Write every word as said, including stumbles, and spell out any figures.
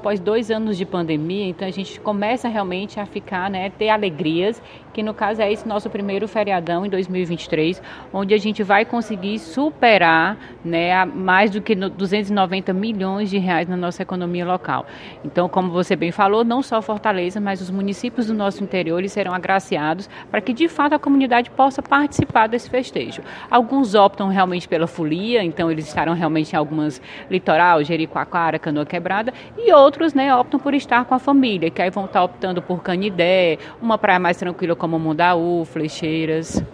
após dois anos de pandemia, então a gente começa realmente a ficar, né, ter alegrias, que no caso é esse nosso primeiro feriadão em dois mil e vinte e três, onde a gente vai conseguir superar, né, mais do que duzentos e noventa milhões de reais na nossa economia local. Então, como você bem falou, não só Fortaleza, mas os municípios do nosso interior eles serão agraciados para que de fato a comunidade possa participar desse festejo. Alguns optam realmente pela folia, então eles estarão realmente em algumas litoral, Jericoacoara, Canoa Quebrada, e outros, né, optam por estar com a família, que aí vão estar optando por Canidé, uma praia mais tranquila como Mundaú, Flecheiras.